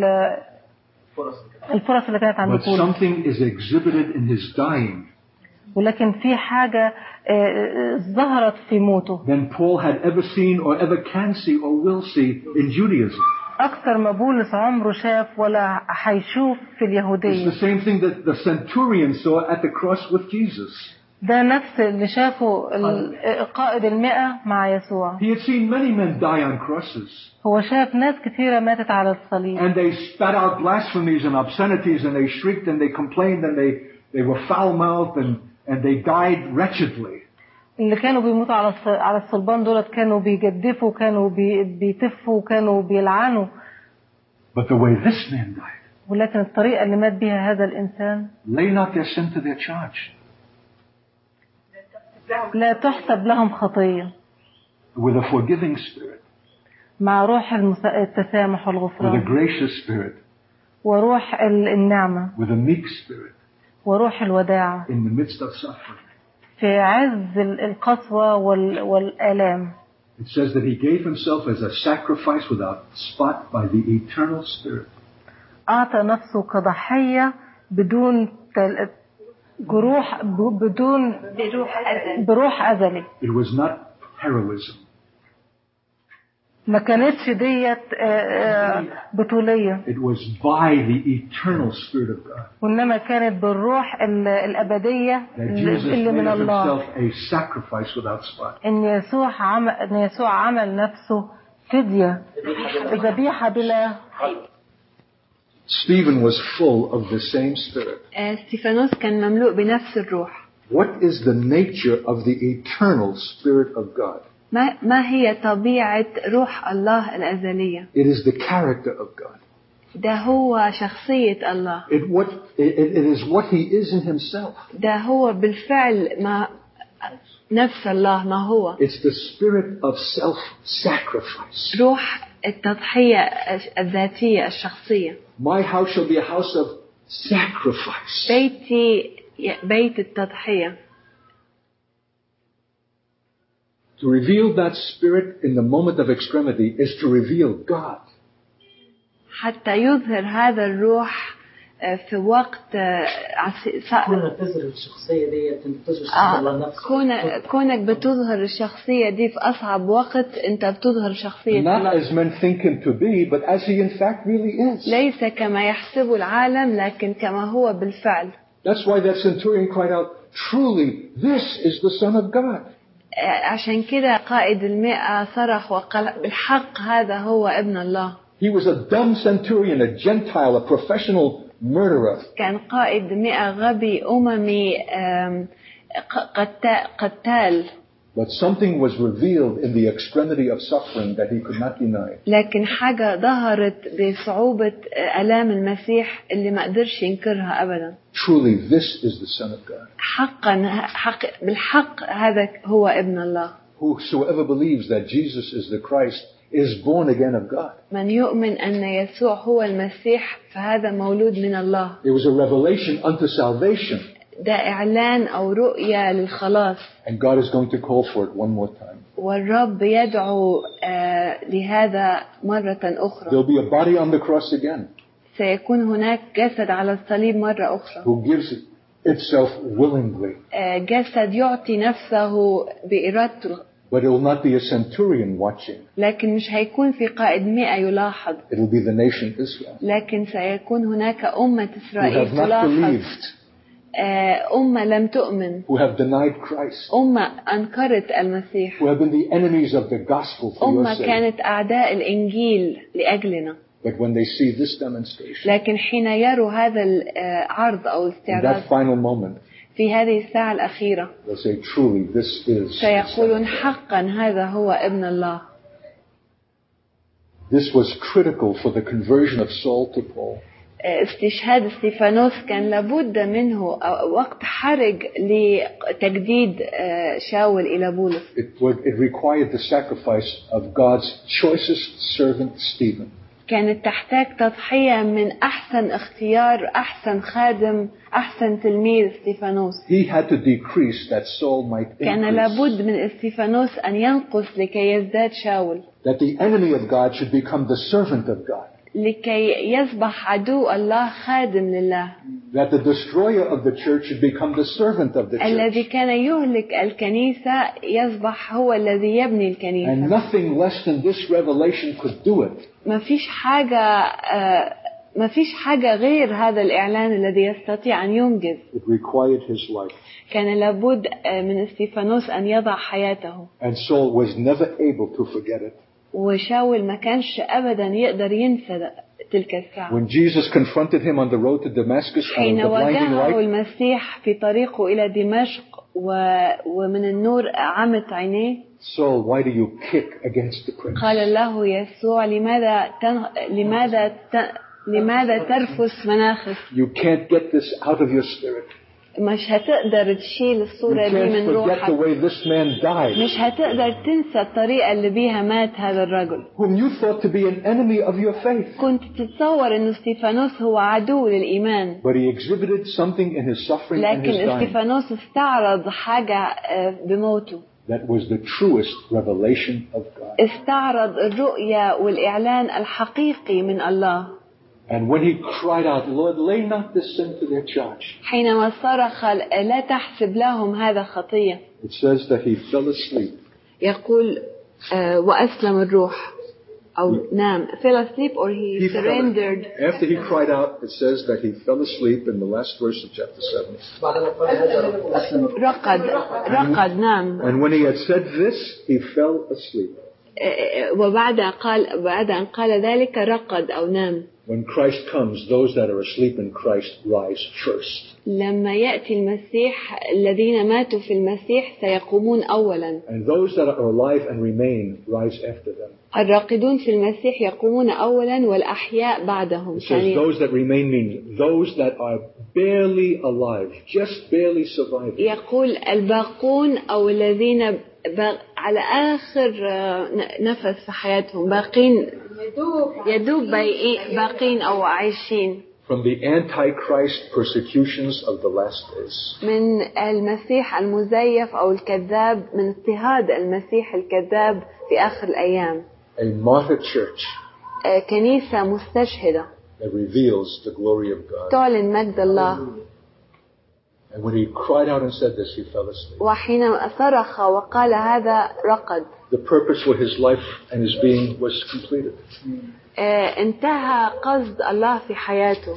الفرص اللي كانت عند But بولس. something is exhibited in his dying. ولكن في حاجة ظهرت في موته. Than Paul had ever seen or ever can see or will see in Judaism. أكثر ما بولس عمره شاف ولا هيشوف في اليهودية. It's the same thing that the centurion saw at the cross with Jesus. ده نفس اللي شافه قائد 100 مع يسوع. He had seen many men die on crosses. هو شاف ناس كثيرة ماتت على الصليب. And they spat out blasphemies and obscenities and they shrieked and they complained and they were foul-mouthed and they died wretchedly. اللي كانوا بيموتوا على الصلبان دولت كانوا بيجدفوا، كانوا بيتفوا، كانوا بيلعنوا. But the way this man died. ولكن الطريقة اللي مات بها هذا الإنسان. Lay not their sin to their charge. لا تحسب لهم خطية. With a forgiving spirit. مع روح التسامح والغفران. With a gracious spirit. وروح النعمة. With a meek spirit. وروح الوداعة. In the midst of suffering. في عز القسوة والآلام. It says that he gave himself as a sacrifice without spot by the eternal spirit. أعطى نفسه كضحية بدون جروح، بروح أزلي. It was not heroism. ما كانتش ديت بطولية. It was by the eternal spirit of God. وإنما كانت بالروح الأبدية اللي من الله. A sacrifice without spot. إن يسوع عمل نفسه فدية، ذبيحة بلا عيب. Stephen was full of the same spirit. ستيفانوس كان مملوء بنفس الروح. What is the nature of the eternal spirit of God? ما هي طبيعة روح الله الأزلية؟ It is the character of God. ده هو شخصية الله. It is what he is in himself. ده هو بالفعل ما نفس الله ما هو. It's the spirit of self-sacrifice. روح التضحية الذاتية الشخصية. My house shall be a house of sacrifice. بيتي بيت التضحية. To reveal that spirit in the moment of extremity is to reveal God. حتى يظهر هذا الروح في وقت كونك تظهر الشخصية دي تظهر الله نفسه. كونك بتظهر الشخصية دي في أصعب وقت أنت بتظهر شخصية الله. Not as men think him to be, but as he in fact really is. ليس كما يحسب العالم لكن كما هو بالفعل. That's why that centurion cried out, "Truly, this is the Son of God." عشان كده قائد 100 صرخ وقال بالحق هذا هو ابن الله. He was a dumb centurion, a Gentile, a professional murderer. كان قائد 100 غبي أممي قتال. But something was revealed in the extremity of suffering that he could not deny. لكن حاجة ظهرت بصعوبة آلام المسيح اللي ما قدرش ينكرها أبدا. Truly, this is the Son of God. بالحق هذا هو ابن الله. Whosoever believes that Jesus is the Christ is born again of God. من يؤمن أن يسوع هو المسيح فهذا مولود من الله. It was a revelation unto salvation. ده إعلان أو رؤية للخلاص. And God is going to call for it one more time. والرب يدعو لهذا مرة أخرى. There'll be a body on the cross again. سيكون هناك جسد على الصليب مرة أخرى. Who gives itself willingly. جسد يعطي نفسه بإرادته. But it will not be a centurion watching. لكن مش هيكون في قائد 100 يلاحظ. It will be the nation Israel. لكن سيكون هناك أمة إسرائيل who have not تلاحظ. believed. أمة لم تؤمن. Who have denied Christ. أمة أنكرت المسيح. Who have been the enemies of the gospel for your أمة sake. كانت أعداء الإنجيل لأجلنا. But when they see this demonstration. لكن حين يروا هذا العرض أو الاستعراض. In that final moment. في هذه الساعة الأخيرة. They'll say, truly, this is. سيقولون حقا هذا هو ابن الله. This was critical for the conversion of Saul to Paul. استشهاد استيفانوس كان لابد منه وقت حرج لتجديد شاول إلى بولس. It required the sacrifice of God's choicest servant Stephen. كانت تحتاج تضحية من أحسن اختيار، أحسن خادم، أحسن تلميذ استيفانوس. He had to decrease that Saul might increase. كان لابد من استيفانوس أن ينقص لكي يزداد شاول. That the enemy of God should become the servant of God. لكي يصبح عدو الله خادم لله. That the destroyer of the church should become the servant of the church. الذي كان يهلك الكنيسة يصبح هو الذي يبني الكنيسة. And nothing less than this revelation could do it. ما فيش حاجة غير هذا الإعلان الذي يستطيع أن ينجز. It required his life. كان لابد من استيفانوس أن يضع حياته. And Saul was never able to forget it. وشاول ما كانش أبدا يقدر ينسى تلك الساعة. When Jesus confronted him on the road to Damascus out of حين the blinding light. واجهه المسيح في طريقه إلى دمشق ومن النور عمت عينيه. Saul, why do you kick against the prince? قال له يسوع لماذا ترفس مناخك؟ You can't get this out of your spirit. مش هتقدر تشيل الصورة دي من روحك. مش هتقدر تنسى الطريقة اللي بيها مات هذا الرجل. Whom you thought to be an enemy of your faith. كنت تتصور إنه استيفانوس هو عدو للإيمان. But he exhibited something in his suffering and his لكن dying. استيفانوس استعرض حاجة بموته. That was the truest revelation of God. استعرض الرؤية والإعلان الحقيقي من الله. And when he cried out, Lord, lay not this sin to their charge. حينما صرخ لا تحسب لهم هذا خطية. It says that he fell asleep. يقول وأسلم الروح أو نام. Fell asleep or he surrendered. After he cried out, it says that he fell asleep in the last verse of chapter 7. رقد نام. And when he had said this, he fell asleep. وبعد أن قال ذلك رقد أو نام. When Christ comes, those that are asleep in Christ rise first. لما يأتي المسيح الذين ماتوا في المسيح سيقومون أولا. And those that are alive and remain rise after them. الراقدون في المسيح يقومون أولا والأحياء بعدهم. It says those that remain means those that are barely alive, just barely surviving. يقول الباقون أو الذين على آخر نفس في حياتهم باقين يدوب باقين أو عايشين. From the antichrist persecutions of the last days. من المسيح المزيف أو الكذاب، من اضطهاد المسيح الكذاب في آخر الأيام. A martyr church. كنيسة مستشهدة. That reveals the glory of God. تعلن مجد الله. And when he cried out and said this, he fell asleep. وحين صرخ وقال هذا رقد. The purpose for his life and his being was completed. انتهى قصد الله في حياته.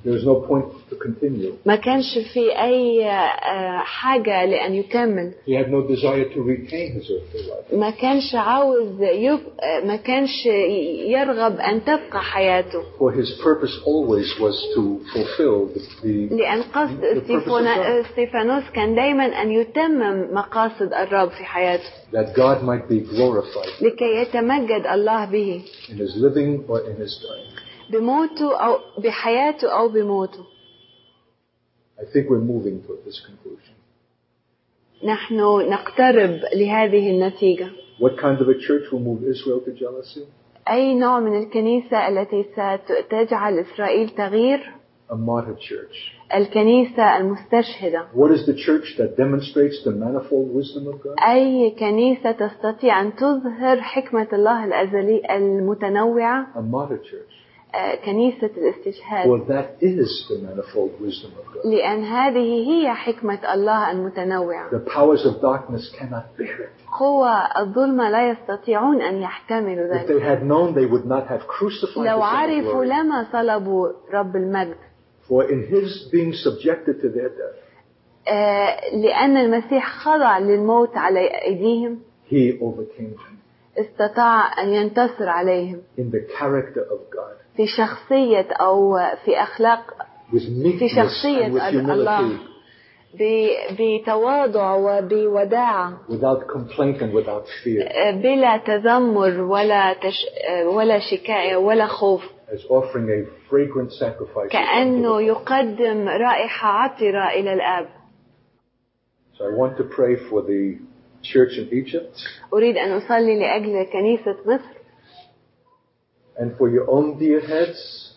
There was no point to continue. ما كانش في أي حاجة لأن يكمل. He had no desire to retain his earthly life. ما كانش عاوز ما كانش يرغب أن تبقى حياته. For his purpose always was to fulfill لأن قصد استيفانوس كان دائما أن يتمم مقاصد الرب في حياته. That God might be glorified. لكي يتمجد الله به. In his living or in his dying. بموته أو بحياته أو بموته. I think we're moving toward this conclusion. نحن نقترب لهذه النتيجة. What kind of a church will move Israel to jealousy? أي نوع من الكنيسة التي ستجعل إسرائيل تغير؟ A martyr church. الكنيسة المستشهدة. What is the church that demonstrates the manifold wisdom of God? أي كنيسة تستطيع أن تظهر حكمة الله الأزلي المتنوعة. A martyr church. كنيسة الاستشهاد. Well, that is the manifold wisdom of God. لأن هذه هي حكمة الله المتنوعة. The powers of darkness cannot bear it. قوى الظلمة لا يستطيعون أن يحتملوا ذلك. If they had known, they would not have crucified لو the Son of عرفوا Glory. لما صلبوا رب المجد. For in his being subjected to their death, لأن المسيح خضع للموت على أيديهم. he overcame them. استطاع أن ينتصر عليهم. In the character of God. في شخصية أو في أخلاق. في شخصية الله. بتواضع وبوداعة. Without complaint and without fear. بلا تذمر ولا شكاية ولا خوف. As offering a fragrant sacrifice. كأنه يقدم رائحة عطرة إلى الآب. So I want to pray for the church in Egypt. أريد أن أصلي لأجل كنيسة مصر. And for your own dear heads.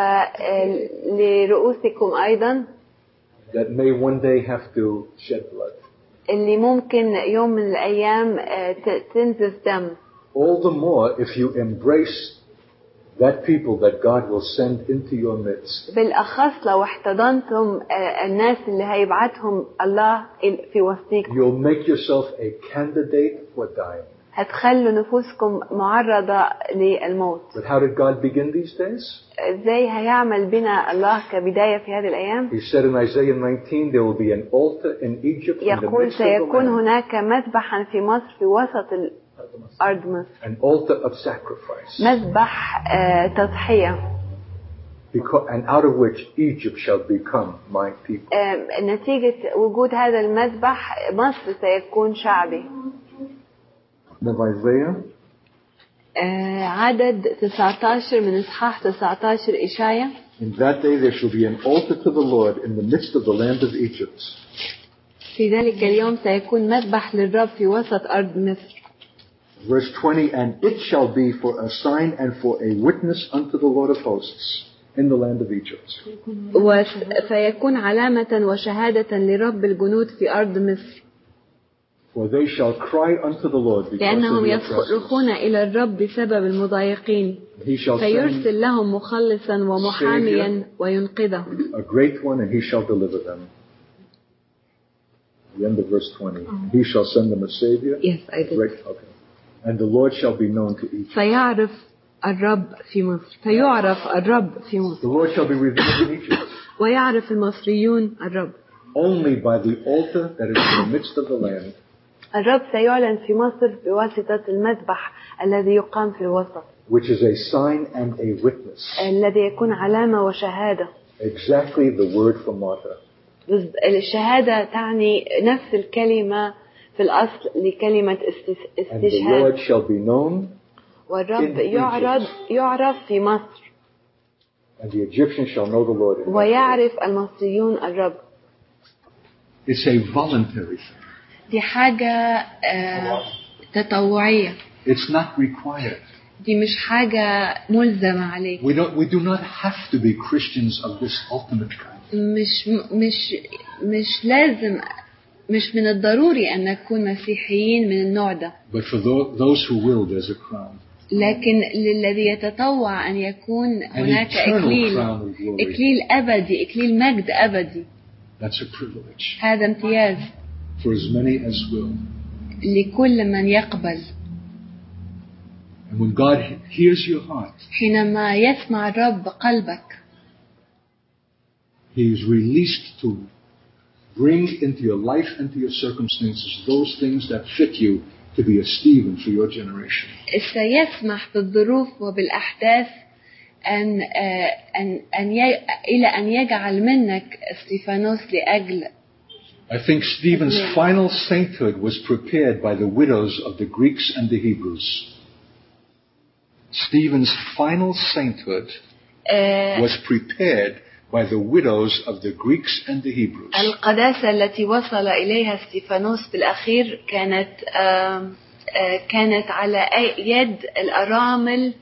ولرؤوسكم أيضا. That may one day have to shed blood. اللي ممكن يوم من الأيام تنزف دم. All the more if you embrace that people that God will send into your midst. بالأخص لو احتضنتم الناس اللي هيبعتهم الله في وسطكم. You'll make yourself a candidate for dying. هتخلوا نفوسكم معرضة للموت. But how did God begin these days? ازاي هيعمل بنا الله كبداية في هذه الأيام؟ He said in Isaiah 19 there will be an altar in Egypt in the midst of the يقول سيكون هناك مذبحا في مصر في وسط أرض مصر. An altar of sacrifice. مذبح تضحية. And out of which Egypt shall become my people. نتيجة وجود هذا المذبح مصر سيكون شعبي. Of Isaiah. عدد 19 من إصحاح 19 إشعياء. In that day there shall be an altar to the Lord in the midst of the land of Egypt. في ذلك اليوم سيكون مذبح للرب في وسط أرض مصر. Verse 20, and it shall be for a sign and for a witness unto the Lord of hosts in the land of Egypt. فيكون علامة وشهادة لرب الجنود في أرض مصر. For they shall cry unto the Lord because لأنهم of the يصرخون إلى الرب بسبب المضايقين. فيرسل لهم مخلصا ومحاميا وينقذهم. A great one, and he shall deliver them. The end of verse 20. He shall send them a savior. Yes, I did. Great, okay. And the Lord shall be known to Egypt. فيعرف الرب في مصر. فيعرف الرب في مصر. The Lord shall be revealed in Egypt. ويعرف المصريون الرب. Only by the altar that is in the midst of the land. الرب سيعلن في مصر بواسطة المذبح الذي يقام في الوسط. Which is a sign and a witness. الذي يكون علامة وشهادة. Exactly the word for martyr. الشهادة تعني نفس الكلمة في الأصل لكلمة استشهاد. And the Lord shall be known. والرب يعرف في مصر. And the Egyptians shall know the Lord. ويعرف المصريون الرب. It's a voluntary thing. دي حاجة تطوعية. It's not required. دي مش حاجة ملزمة عليك. We do not have to be Christians of this ultimate kind. مش لازم، مش من الضروري أن نكون مسيحيين من النوع ده. But for those who will, there's a crown. لكن للذي يتطوع أن يكون هناك إكليل أبدي، إكليل مجد أبدي. That's a privilege. هذا امتياز. For as many as will. لكل من يقبل. And when God hears your heart. حينما يسمع الرب قلبك. he is released to bring into your life and to your circumstances those things that fit you to be a Stephen for your generation. سيسمح بالظروف وبالأحداث إلى أن يجعل منك استيفانوس لأجل. I think Stephen's final sainthood was prepared by the widows of the Greeks and the Hebrews. Stephen's final sainthood was prepared by the widows of the Greeks and the Hebrews. القداسة التي وصل إليها استيفانوس بالأخير كانت على يد الأرامل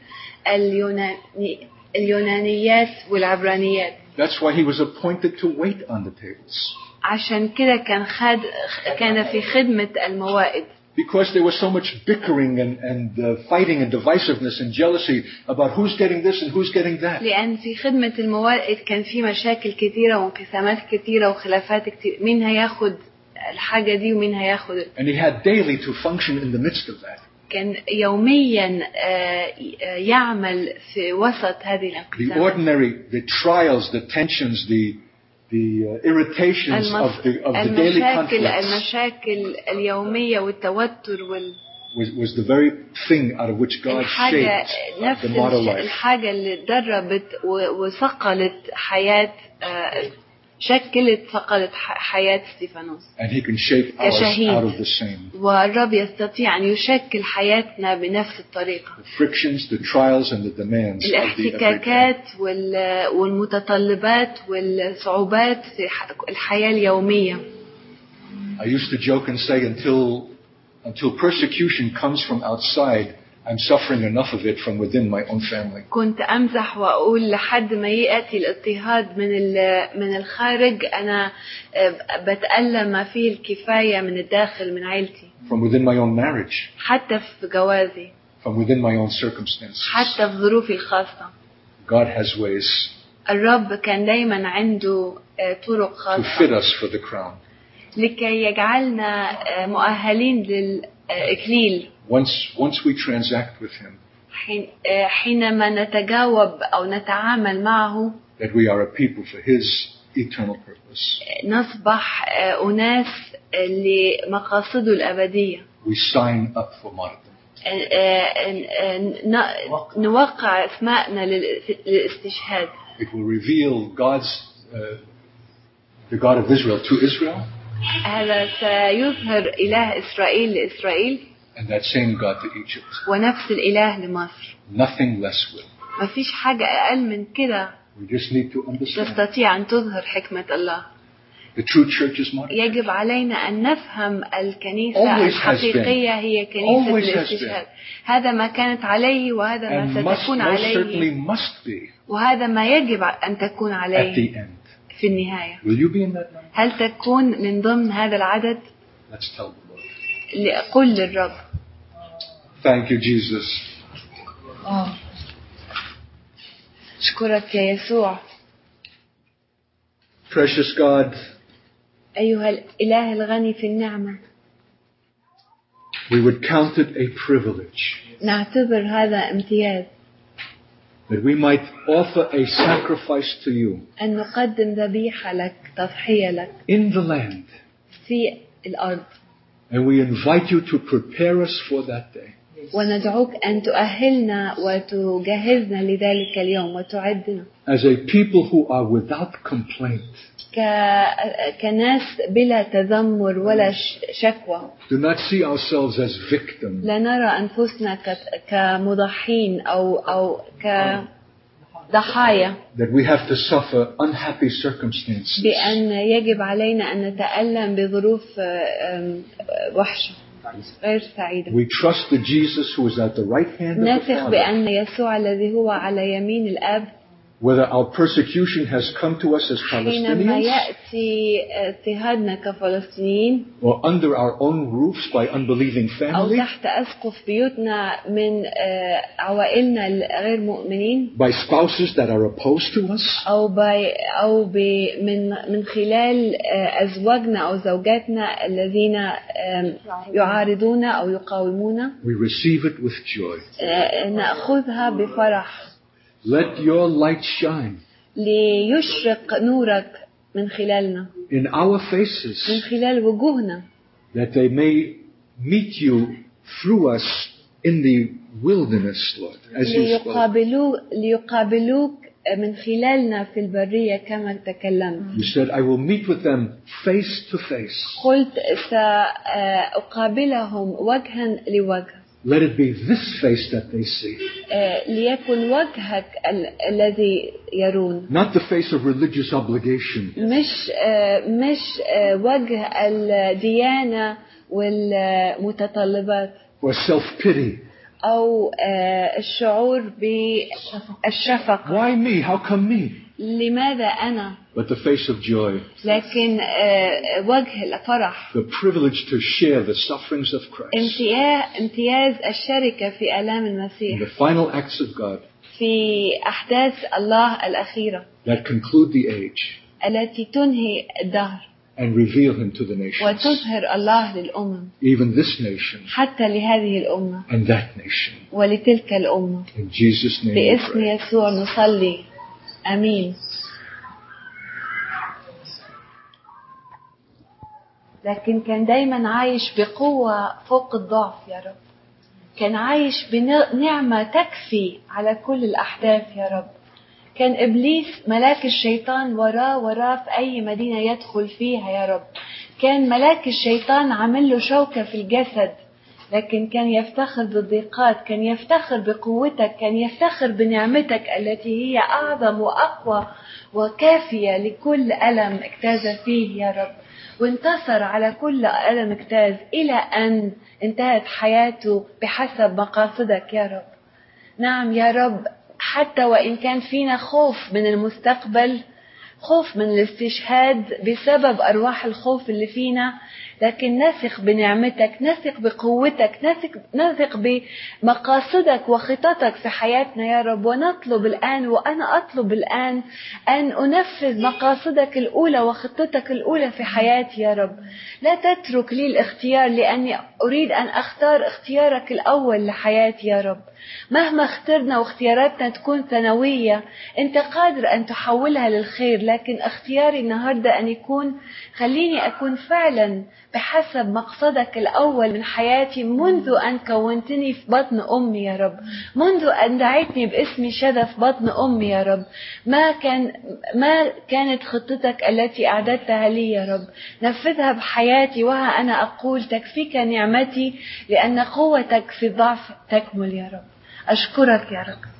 اليونانيات والعبرانيات. That's why he was appointed to wait on the tables. عشان كده كان في خدمة الموائد. Because there was so much bickering and fighting and divisiveness and jealousy about who's getting this and who's getting that. لأن في خدمة الموائد كان في مشاكل كثيرة وانقسامات كثيرة وخلافات كثيرة. مين هياخد الحاجة دي ومين هياخد. And he had daily to function in the midst of that. كان يوميا يعمل في وسط هذه الانقسامات. The ordinary, the trials, the tensions, the irritations of the daily conflicts. المشاكل اليومية والتوتر was the very thing out of which God shaped the model life. الحاجة اللي دربت وصقلت حياة صقلت حياة ستيفانوس. And he can shape ours out of the same. والرب يستطيع أن يشكل حياتنا بنفس الطريقة. The frictions, the trials and the demands of the الاحتكاكات والمتطلبات والصعوبات في الحياة اليومية. I used to joke and say until persecution comes from outside, I'm suffering enough of it from within my own family. كنت أمزح وأقول لحد ما يأتي الاضطهاد من الخارج أنا بتألم ما فيه الكفاية من الداخل من عائلتي. From within my own marriage. حتى في جوازي. From within my own circumstances. حتى في ظروفي الخاصة. God has ways. الرب كان دايما عنده طرق خاصة. To fit us for the crown. لكي يجعلنا مؤهلين للإكليل. Once we transact with him, حينما نتجاوب أو نتعامل معه, that we are a people for his eternal purpose. نصبح أناس لمقاصده الأبدية. We sign up for martyrdom. نوقع اسماءنا للاستشهاد. It will reveal the God of Israel to Israel. هذا سيظهر إله إسرائيل لإسرائيل. And that same God to Egypt. ونفس الإله لمصر. Nothing less will. ما فيش حاجة أقل من كده. We just need to understand. تستطيع أن تظهر حكمة الله. The true church is martyred. يجب علينا أن نفهم الكنيسة الحقيقية هي كنيسة الاستشهاد. هذا ما كانت عليه وهذا ما ستكون عليه. وهذا ما يجب أن تكون عليه في النهاية. هل تكون من ضمن هذا العدد؟ Let's tell the Lord. قل للرب. Thank you, Jesus. أشكرك يا يسوع. Precious God. أيها الإله الغني في النعمة. We would count it a privilege. نعتبر هذا امتياز. That we might offer a sacrifice to you. أن نقدم ذبيحة لك، تضحية لك. In the land. في الأرض. And we invite you to prepare us for that day. وندعوك أن تؤهلنا وتجهزنا لذلك اليوم وتعدنا. As a people who are without complaint. كناس بلا تذمر ولا شكوى. Do not see ourselves as victims. لا نرى أنفسنا كمضحين أو كضحايا. That we have to suffer unhappy circumstances. بأن يجب علينا أن نتألم بظروف وحشة غير سعيدة. We trust the Jesus who is at the right hand of the نثق Father. بأن يسوع الذي هو على يمين الآب. Whether our persecution has come to us as حينما Palestinians. يأتي اضطهادنا كفلسطينيين. Or under our own roofs by unbelieving family. أو تحت أسقف بيوتنا من عوائلنا الغير مؤمنين. By spouses that are opposed to us. أو من خلال أزواجنا أو زوجاتنا الذين يعارضون أو يقاومون. We receive it with joy. نأخذها بفرح. Let your light shine. ليشرق نورك من خلالنا. In our faces. من خلال وجوهنا. That they may meet you through us in the wilderness, Lord, as you spoke. ليقابلوك من خلالنا في البرية كما تكلمت. You said, I will meet with them face to face. قلت سأقابلهم وجها لوجه. Let it be this face that they see. ليكن وجهك الذي يرون. Not the face of religious obligation. مش وجه الديانة والمتطلبات. Or self-pity. أو الشعور بالشفقة. Why me? How come me? لماذا أنا؟ But the face of joy. لكن وجه الفرح. The privilege to share the sufferings of Christ. امتياز الشركة في آلام المسيح. The final acts of God. في أحداث الله الأخيرة. That conclude the age. التي تنهي الدهر. And reveal him to the nations. وتظهر الله للأمم. Even this nation. حتى لهذه الأمة. And that nation. ولتلك الأمة. In Jesus' name. باسم يسوع نصلي. آمين. لكن كان دايما عايش بقوة فوق الضعف يا رب. كان عايش بنعمة تكفي على كل الأحداث يا رب. كان إبليس ملاك الشيطان وراه في أي مدينة يدخل فيها يا رب. كان ملاك الشيطان عامل له شوكة في الجسد، لكن كان يفتخر بالضيقات، كان يفتخر بقوتك، كان يفتخر بنعمتك التي هي أعظم وأقوى وكافية لكل ألم اجتاز فيه يا رب. وانتصر على كل ألم اجتاز إلى أن انتهت حياته بحسب مقاصدك يا رب. نعم يا رب، حتى وإن كان فينا خوف من المستقبل، خوف من الاستشهاد بسبب أرواح الخوف اللي فينا، لكن نثق بنعمتك، نثق بقوتك، نثق بمقاصدك وخططك في حياتنا يا رب. ونطلب الآن، وأنا أطلب الآن أن أنفذ مقاصدك الأولى وخطتك الأولى في حياتي يا رب. لا تترك لي الاختيار، لأني أريد أن أختار اختيارك الأول لحياتي يا رب. مهما اخترنا واختياراتنا تكون ثانوية، أنت قادر أن تحولها للخير، لكن اختياري النهاردة أن يكون، خليني أكون فعلا بحسب مقصدك الأول من حياتي منذ أن كونتني في بطن أمي يا رب، منذ أن دعيتني باسمي شذا في بطن أمي يا رب. ما كانت خطتك التي أعددتها لي يا رب، نفذها بحياتي. وها أنا أقول تكفيك نعمتي، لأن قوتك في الضعف تكمل يا رب. أشكرك يا رب.